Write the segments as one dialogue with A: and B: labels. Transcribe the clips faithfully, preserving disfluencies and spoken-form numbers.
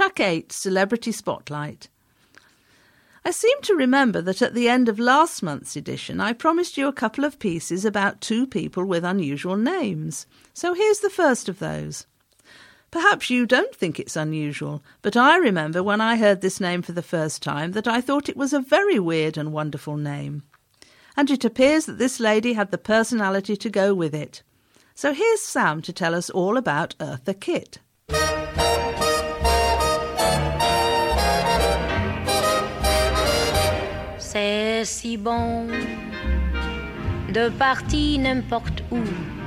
A: Track eight, Celebrity Spotlight. I seem to remember that at the end of last month's edition I promised you a couple of pieces about two people with unusual names. So here's the first of those. Perhaps you don't think it's unusual, but I remember when I heard this name for the first time that I thought it was a very weird and wonderful name. And it appears that this lady had the personality to go with it. So here's Sam to tell us all about Eartha Kitt.
B: C'est si bon de partir n'importe où.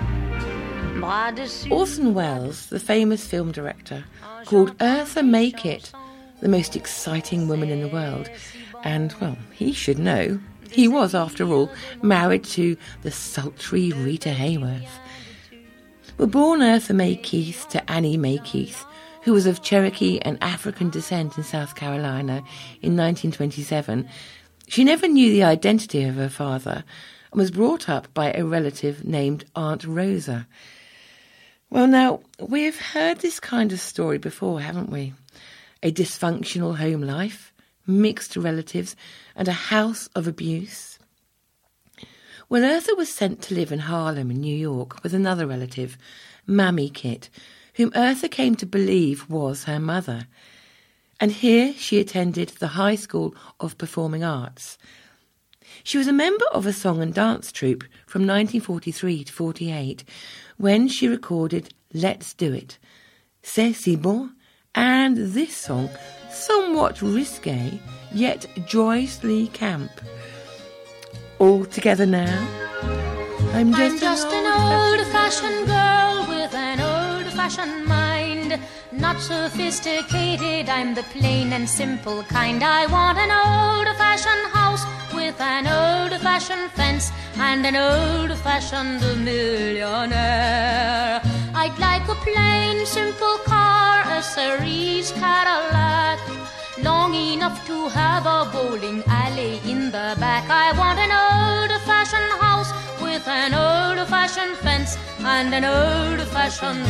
C: Orson Welles, the famous film director, called Eartha May Kitt the most exciting woman in the world. And, well, he should know. He was, after all, married to the sultry Rita Hayworth. Well, born Eartha May Keith to Annie Mae Keith, who was of Cherokee and African descent in South Carolina in nineteen twenty-seven, she never knew the identity of her father and was brought up by a relative named Aunt Rosa. Well, now, we've heard this kind of story before, haven't we? A dysfunctional home life, mixed relatives, and a house of abuse. Well, Eartha was sent to live in Harlem in New York with another relative, Mammy Kitt, whom Eartha came to believe was her mother. And here she attended the High School of Performing Arts. She was a member of a song and dance troupe from nineteen forty-three to forty-eight, when she recorded Let's Do It, C'est si bon, and this song, somewhat risque, yet joyously camp. All together now. I'm just,
B: I'm just an, an old-fashioned girl with an old-fashioned mind. Not sophisticated, I'm the plain and simple kind. I want an old-fashioned house with an old-fashioned fence and an old-fashioned millionaire. I'd like a plain, simple car, a Cerise Cadillac, long enough to have a bowling alley in the back. I want an old-fashioned house with an old-fashioned fence and an old-fashioned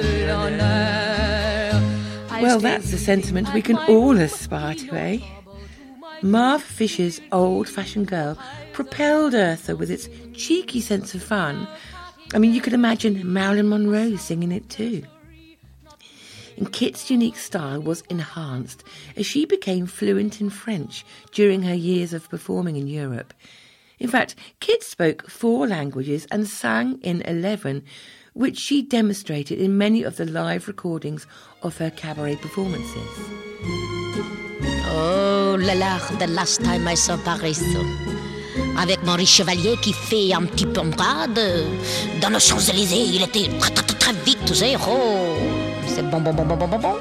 B: millionaire.
C: Well, that's a sentiment we can all aspire to, eh? Marv Fisher's Old-Fashioned Girl propelled Eartha with its cheeky sense of fun. I mean, you could imagine Marilyn Monroe singing it too. And Kitt's unique style was enhanced as she became fluent in French during her years of performing in Europe. In fact, Kitt spoke four languages and sang in eleven, which she demonstrated in many of the live recordings of her cabaret performances.
D: Oh là là, the last time I saw Paris, avec mon riche chevalier qui fait un petit pomade dans nos Champs-Élysées, il était très très très vite, tu sais, oh, c'est bon bon bon bon bon bon bon.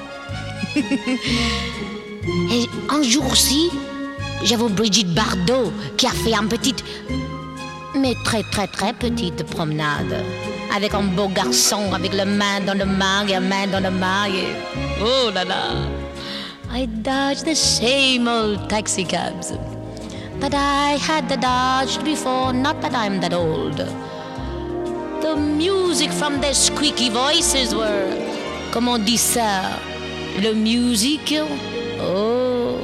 D: Et un jour aussi, j'avais Brigitte Bardot qui a fait une petite, mais très très très petite promenade avec un beau garçon avec la main dans le mag et la main dans le mag et oh là là. I dodged the same old taxi cabs that I had dodged before, not that I'm that old. The music from their squeaky voices were, comment on dit ça, le musique, oh.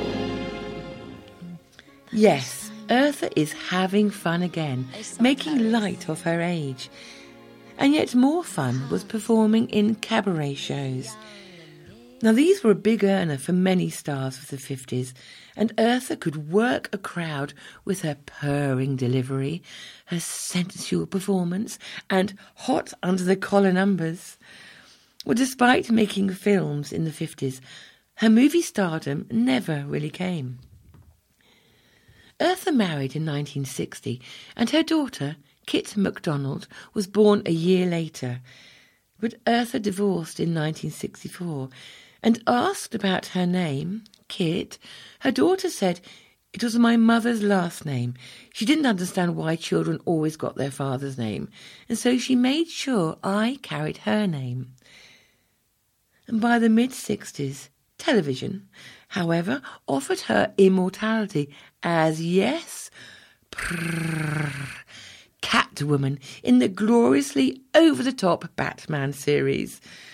C: Yes, Eartha is having fun again, making light of her age. And yet more fun was performing in cabaret shows. Now, these were a big earner for many stars of the fifties, and Eartha could work a crowd with her purring delivery, her sensual performance, and hot under-the-collar numbers. Well, despite making films in the fifties, her movie stardom never really came. Eartha married in nineteen sixty, and her daughter, Kitt MacDonald, was born a year later. But Eartha divorced in nineteen sixty-four, and asked about her name, Kitt, her daughter said it was my mother's last name. She didn't understand why children always got their father's name, and so she made sure I carried her name. And by the mid-sixties, television, however, offered her immortality as, yes, prrrr, Catwoman in the gloriously over-the-top Batman series.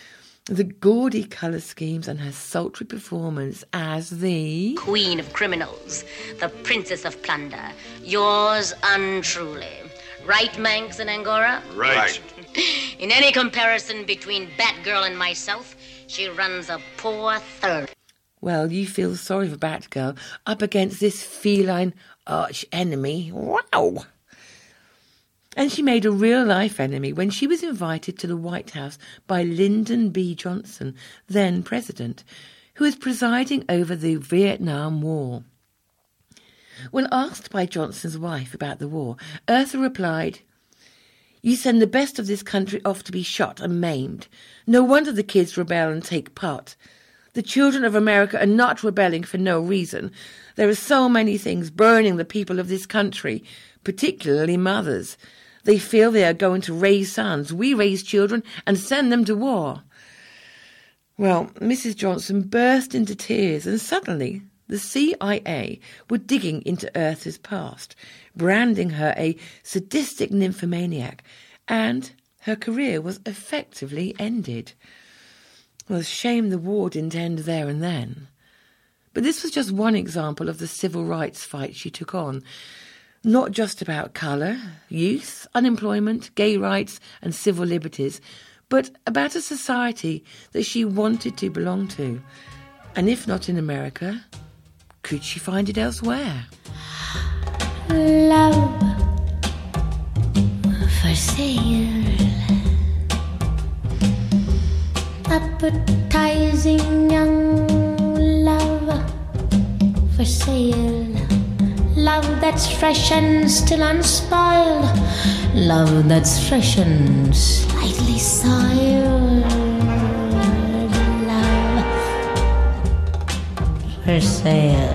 C: The gaudy colour schemes and her sultry performance as the
D: Queen of Criminals, the Princess of Plunder, yours untruly. Right, Manx and Angora?
E: Right.
D: In any comparison between Batgirl and myself, she runs a poor third.
C: Well, you feel sorry for Batgirl up against this feline arch enemy. Wow! And she made a real-life enemy when she was invited to the White House by Lyndon B. Johnson, then president, who was presiding over the Vietnam War. When asked by Johnson's wife about the war, Eartha replied, "You send the best of this country off to be shot and maimed. No wonder the kids rebel and take part. The children of America are not rebelling for no reason. There are so many things burning the people of this country, particularly mothers. They feel they are going to raise sons. We raise children and send them to war." Well, Missus Johnson burst into tears, and suddenly the C I A were digging into Eartha's past, branding her a sadistic nymphomaniac, and her career was effectively ended. Well, shame the war didn't end there and then. But this was just one example of the civil rights fight she took on. Not just about colour, youth, unemployment, gay rights and civil liberties, but about a society that she wanted to belong to. And if not in America, could she find it elsewhere?
B: Love for sale. Appetizing young love for sale. Love that's fresh and still unspoiled. Love that's fresh and slightly soiled. Love for sale.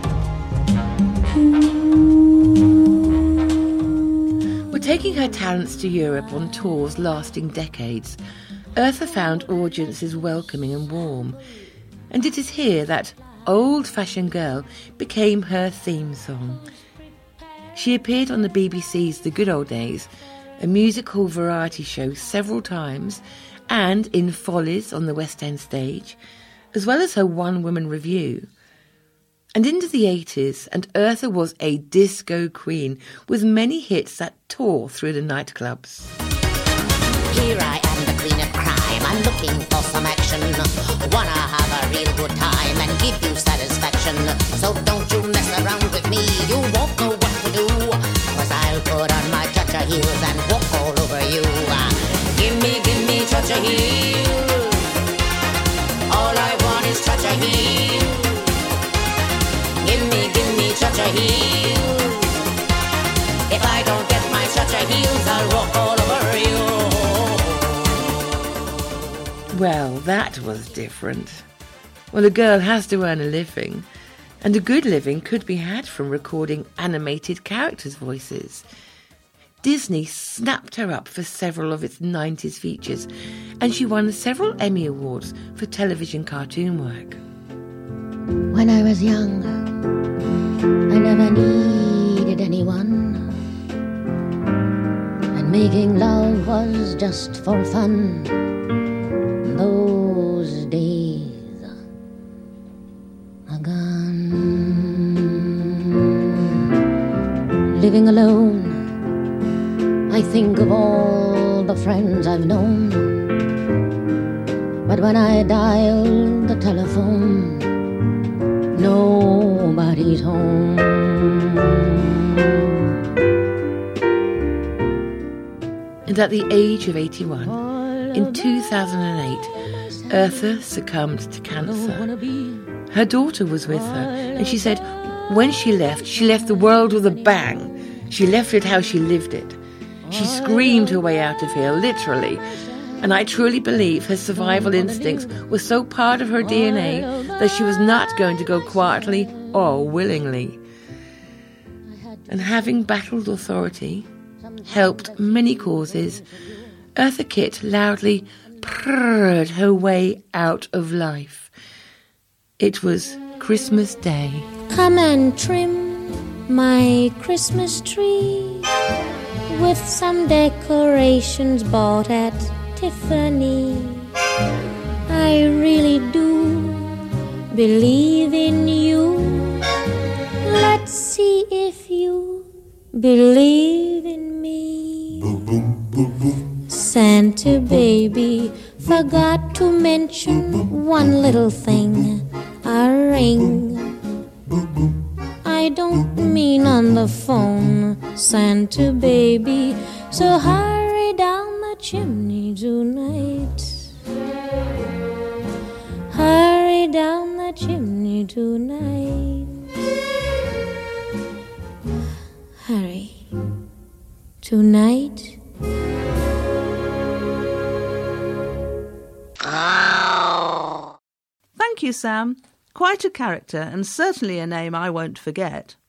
C: Well, taking her talents to Europe on tours lasting decades, Eartha found audiences welcoming and warm. And it is here that Old-Fashioned Girl became her theme song. She appeared on the B B C's The Good Old Days, a music hall variety show, several times, and in Follies on the West End stage, as well as her one-woman revue. And into the eighties, and Eartha was a disco queen with many hits that tore through the nightclubs.
D: Here I am, the queen of crime. I'm looking for some action. Wanna have a real good time and give you satisfaction. So don't you mess around with me. You won't know what to do. Cause I'll put on my cha-cha heels and walk all over you. Give me, give me cha-cha heels. All I want is cha-cha heels. Give me, give me cha-cha heels. If I don't get my cha-cha heels, I'll walk all over you.
C: Well, that was different. Well, a girl has to earn a living, and a good living could be had from recording animated characters' voices. Disney snapped her up for several of its nineties features, and she won several Emmy Awards for television cartoon work.
B: When I was young, I never needed anyone, and making love was just for fun. Those days are gone. Living alone, I think of all the friends I've known. But when I dial the telephone, nobody's home.
C: And at the age of eighty-one, in two thousand eight, Eartha succumbed to cancer. Her daughter was with her, and she said when she left, she left the world with a bang. She left it how she lived it. She screamed her way out of here, literally. And I truly believe her survival instincts were so part of her D N A that she was not going to go quietly or willingly. And having battled authority, helped many causes, Eartha Kitt loudly purred her way out of life. It was Christmas Day.
B: Come and trim my Christmas tree with some decorations bought at Tiffany.
D: I really do believe in you. Let's see if you believe in me.
E: Boom, boom, boom, boom.
D: Santa baby forgot to mention one little thing, a ring. I don't mean on the phone, Santa baby, so hurry down the chimney tonight. Hurry down the chimney tonight. Hurry. Tonight.
A: Thank you, Sam. Quite a character, and certainly a name I won't forget.